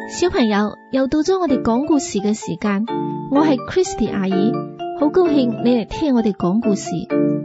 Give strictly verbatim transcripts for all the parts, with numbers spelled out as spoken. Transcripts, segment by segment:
小朋友，又到咗我哋講故事嘅時間，我係 Christy 阿姨，好高興你嚟聽我哋講故事。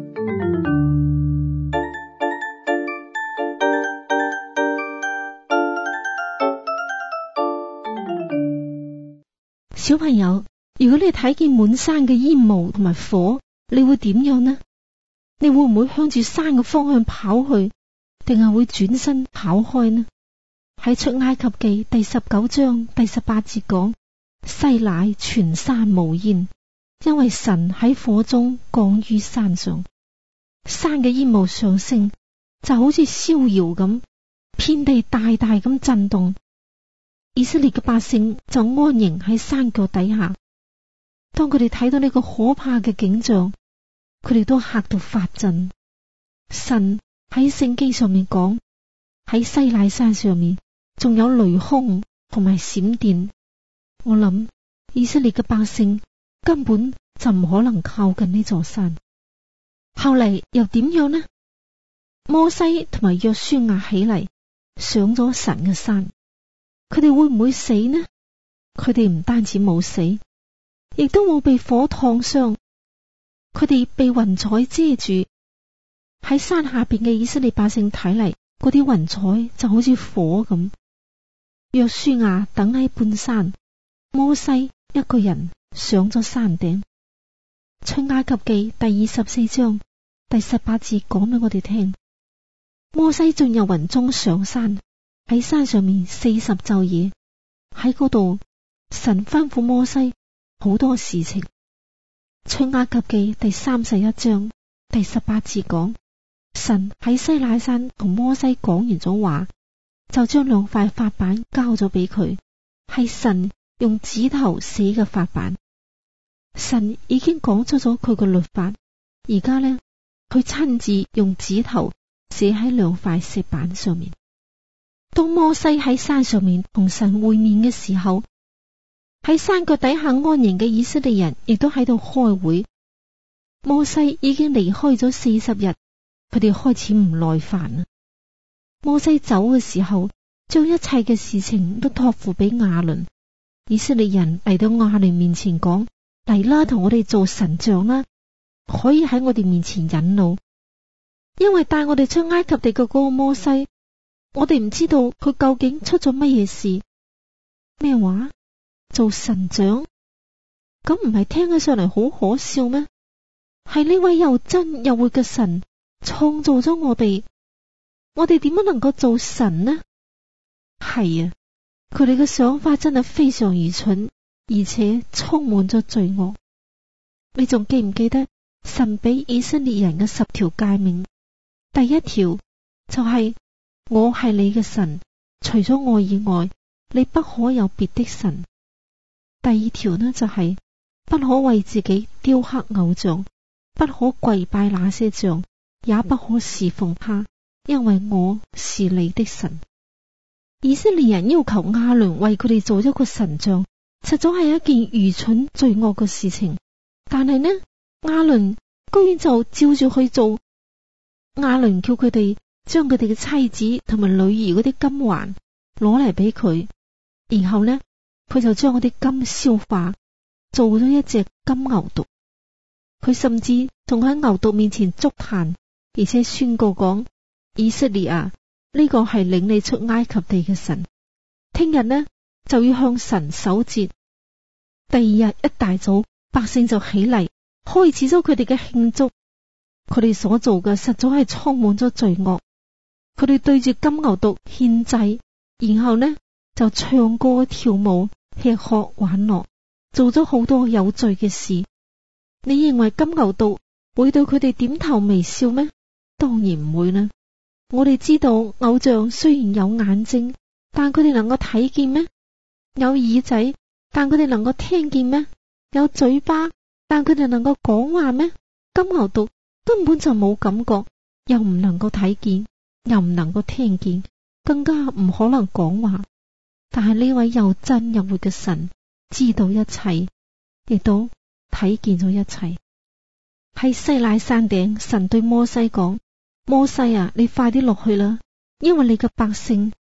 小朋友，如果你睇見滿山嘅煙霧同埋火，你會點樣呢？你會唔會向住山嘅方向跑去，定係會轉身跑開呢？喺出埃及記第十九章第十八節講，西乃全山冒煙，因為神喺火中降於山上。山嘅煙霧上升，就好似燒窯咁，遍地大大咁震動。以色列嘅百姓就安營喺山腳底下。當佢哋睇到呢個可怕嘅景象，佢哋都嚇到發震。神喺聖經上面講，喺西乃山上面仲有雷轟同埋閃電。我諗以色列嘅百姓根本就唔可能靠近呢座山。後嚟又點樣呢？摩西同埋約書亞起嚟上咗神嘅山，佢哋會唔會死呢？佢哋唔單止冇死，亦都冇被火燙傷，佢哋被雲彩遮住。喺山下邊嘅以色列百姓睇嚟，嗰啲雲彩就好似火咁。約書亞等喺半山，摩西一個人上咗山頂。出埃及記第二十四章第十八節講俾我哋聽，摩西進入雲中上山，喺山上面四十晝夜。喺嗰度，神吩咐摩西好多事情。出埃及記第三十一章第十八節講，神喺西乃山同摩西講完咗話，就將兩塊法板交咗俾佢，係神用指頭寫嘅法板。神已經講出咗佢個律法，而家呢，佢親自用指頭寫喺兩塊石板上面。當摩西喺山上面同神會面嘅時候，喺山腳底下安營嘅以色列人亦都喺度開會。摩西已經離開咗四十日，佢哋開始唔耐煩啦。摩西走嘅時候，將一切嘅事情都託付俾亞倫。以色列人嚟到亞倫面前講，嚟啦，同我哋做神像啦，可以喺我哋面前引路。因為帶我哋出埃及地嘅嗰個摩西，我哋唔知道佢究竟出咗乜嘢事。咩話？做神像？咁唔係聽起上嚟好可笑咩？係呢位又真又活嘅神創造咗我哋，我哋點樣能夠做神呢？係啊，佢哋嘅想法真係非常愚蠢，而且充滿咗罪惡。你仲記唔記得神俾以色列人嘅十條誡命？第一條就係我係你嘅神，除咗我以外，你不可有別的神。第二條呢就係不可為自己雕刻偶像，不可跪拜那些像，也不可侍奉他，因為我是你的神。以色列人要求亞倫為佢哋做一個神像，實在係一件愚蠢罪惡嘅事情。但係呢，亞倫居然就照住去做。亞倫叫佢哋將佢哋嘅妻子同埋女兒嗰啲金環攞嚟俾佢，然後呢，佢就將嗰啲金燒化，做咗一隻金牛犢。佢甚至仲喺牛犢面前築壇，而且宣告講：以色列啊，呢個係領你出埃及地嘅神。聽日呢就要向神守節。第二日一大早，百姓就起嚟，開始咗佢哋嘅慶祝。佢哋所做嘅實在係充滿咗罪惡。佢哋對住金牛犢獻祭，然後呢就唱歌跳舞、吃喝玩樂，做咗好多有罪嘅事。你認為金牛犢會對佢哋點頭微笑咩？當然唔會啦。我哋知道偶像雖然有眼睛，但佢哋能夠睇見咩？有耳仔，但佢哋能夠聽見咩？有嘴巴，但佢哋能夠講話咩？金牛犢根本就冇感覺，又唔能夠睇見，又唔能夠聽見，更加唔可能講話。但係呢位又真又活嘅神知道一切，亦都睇見咗一切。喺西乃山頂，神對摩西講：摩西啊，你快啲落去啦，因為你嘅百姓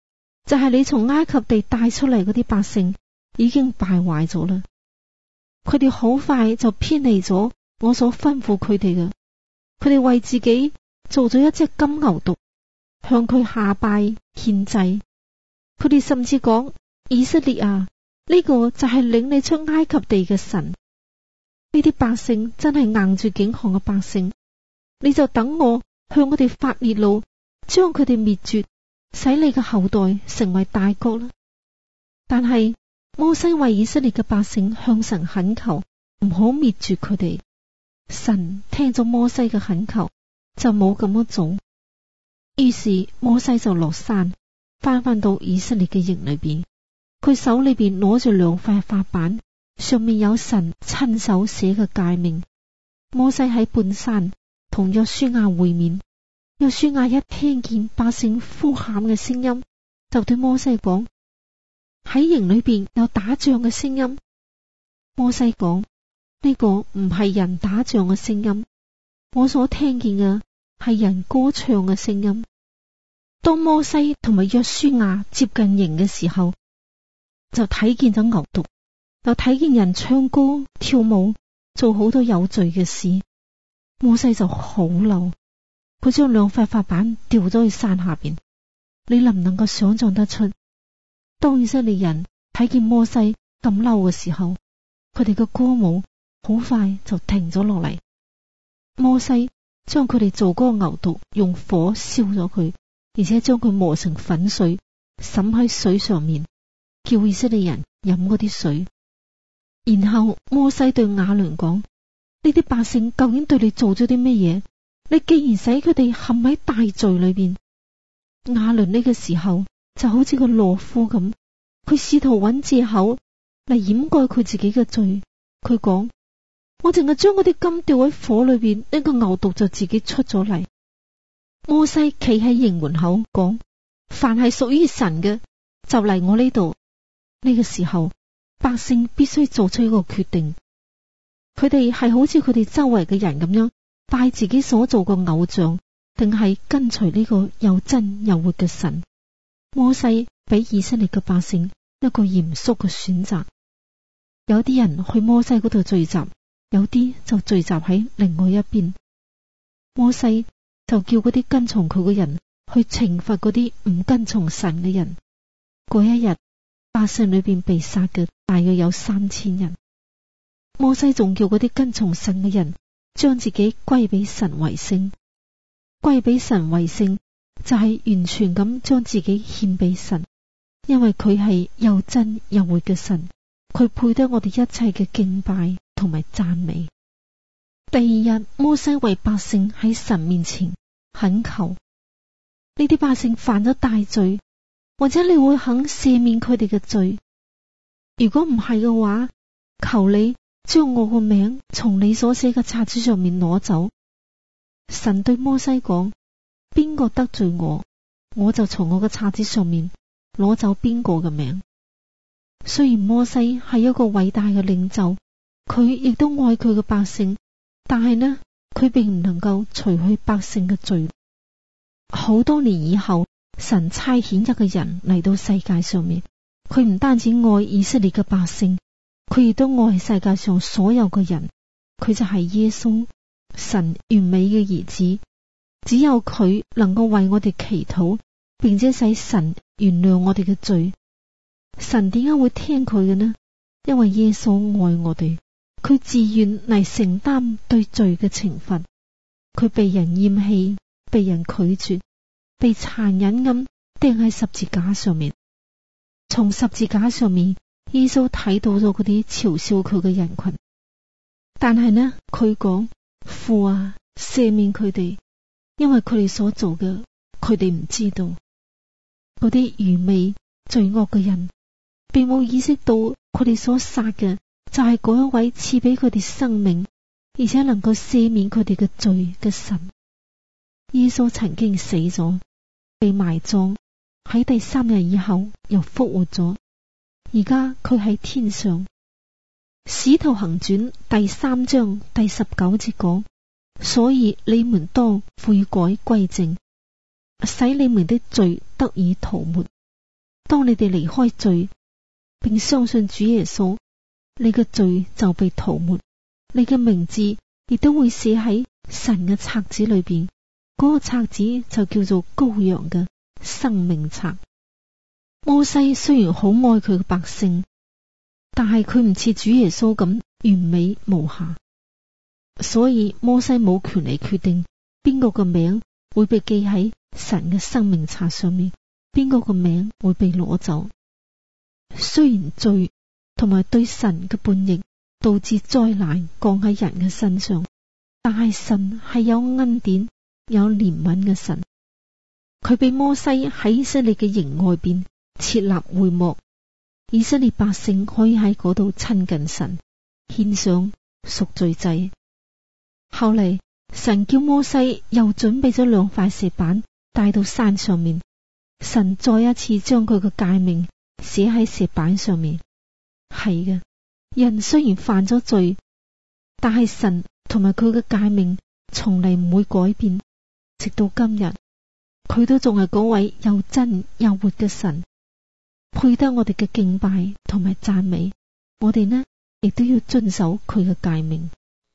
就係你從埃及地帶出嚟嗰啲百姓已經敗壞咗啦，佢哋好快就偏離咗我所吩咐佢哋嘅，佢哋為自己做咗一隻金牛犢，向佢下拜獻祭。佢哋甚至講：以色列啊，呢個就係領你出埃及地嘅神。呢啲百姓真係硬住頸項嘅百姓，你就等我向佢哋發烈怒，將佢哋滅絕，使你嘅後代成為大國啦。但係摩西為以色列嘅百姓向神懇求，唔好滅絕佢哋。神聽咗摩西嘅懇求，就冇咁樣做。於是摩西就落山，翻返到以色列嘅營裏邊，佢手裏邊攞住兩塊法板，上面有神親手寫嘅誡命。摩西喺半山同約書亞會面，約書亞一聽見百姓呼喊嘅聲音，就對摩西講：喺營裏邊有打仗嘅聲音。摩西講：呢個唔係人打仗嘅聲音，我所聽見嘅係人歌唱嘅聲音。當摩西同埋約書亞接近營嘅時候，就睇見咗牛犢，又睇見人唱歌跳舞，做好多有罪嘅事。摩西就好嬲，佢將兩塊法板掉咗去山下邊。你能唔能夠想象得出，當以色列人睇見摩西咁嬲嘅時候，佢哋嘅歌舞好快就停咗落嚟。摩西將佢哋做嗰個牛犢用火燒咗佢，而且將佢磨成粉碎，灑喺水上面，叫以色列人飲嗰啲水。然後摩西對亞倫講：呢啲百姓究竟對你做咗啲乜嘢？你既然使佢哋陷喺大罪裏邊。亞倫呢個時候就好似個懦夫咁，佢試圖揾借口嚟掩蓋佢自己嘅罪。佢講：我淨係將嗰啲金掉喺火裏邊，呢個牛犢就自己出咗嚟。摩西企喺營門口講：凡係屬於神嘅，就嚟我呢度。呢個時候，百姓必須做出一個決定，佢哋係好似佢哋周圍嘅人咁樣拜自己所做嘅偶像，定係跟隨呢個又真又活嘅神。摩西俾以色列嘅百姓一個嚴肅嘅選擇，有啲人去摩西嗰度聚集，有啲就聚集喺另外一邊。摩西就叫嗰啲跟從佢嘅人去懲罰嗰啲唔跟從神嘅人。嗰一日，百姓裏邊被殺嘅大約有三千人。摩西仲叫嗰啲跟從神嘅人將自己歸俾神為聖。歸俾神為聖就係完全咁將自己獻俾神，因為佢係又真又活嘅神，佢配得我哋一切嘅敬拜同埋讚美。第二日，摩西為百姓喺神面前懇求，呢啲百姓犯咗大罪，或者你會肯赦免佢哋嘅罪？如果唔係嘅話，求你將我個名從你所寫嘅冊子上面攞走。神對摩西講：邊個得罪我，我就從我嘅冊子上面攞走邊個嘅名。雖然摩西係一個偉大嘅領袖，佢亦都愛佢嘅百姓，但係呢，佢並唔能夠除去百姓嘅罪。好多年以後，神差遣一個人嚟到世界上面，佢唔單止愛以色列嘅百姓，佢亦都愛世界上所有嘅人。佢就係耶穌，神完美嘅兒子。只有佢能夠為我哋祈禱，並且使神原諒我哋嘅罪。神點解會聽佢嘅呢？因為耶穌愛我哋，佢自願嚟承擔對罪嘅懲罰。佢被人厭棄，被人拒絕，被殘忍咁釘喺十字架上面。從十字架上面，耶穌睇到咗嗰啲嘲笑佢嘅人群，但係呢，佢講：父啊，赦免佢哋，因為佢哋所做嘅，佢哋唔知道。嗰啲愚昧罪惡嘅人，並冇意識到佢哋所殺嘅就係嗰一位賜俾佢哋生命，而且能夠赦免佢哋嘅罪嘅神。耶穌曾經死咗，被埋葬，喺第三日以後又復活咗。而家佢喺天上。使徒行傳第三章第十九節講：所以你們當悔改歸正，使你們的罪得以塗抹。 當你哋離開罪，並相信主耶穌，你嘅罪就被塗抹，你嘅名字亦都會寫喺神嘅冊子裏邊。嗰個冊子就叫做羔羊嘅生命冊。摩西雖然好愛佢嘅百姓，但係佢唔似主耶穌咁完美無瑕，所以摩西冇權利決定邊個嘅名會被記喺神嘅生命冊上面，邊個嘅名會被攞走。雖然罪同埋對神嘅叛逆導致災難降喺人嘅身上，但係神係有恩典有憐憫嘅神。佢俾摩西喺以色列嘅營外邊設立會幕，以色列百姓可以喺嗰度親近神，獻上贖罪祭。後嚟神叫摩西又準備咗兩塊石板帶到山上面，神再一次將佢嘅誡命寫喺石板上面。係嘅，人雖然犯咗罪，但係神同埋佢嘅誡命從嚟唔會改變，直到今日佢都仲係嗰位又真又活嘅神，配得我哋嘅敬拜同埋讚美。我哋呢亦都要遵守佢嘅誡命。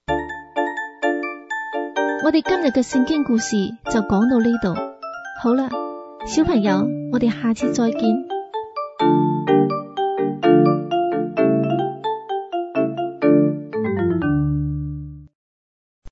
我哋今日嘅聖經故事就講到呢度，好啦，小朋友，我哋下次再見。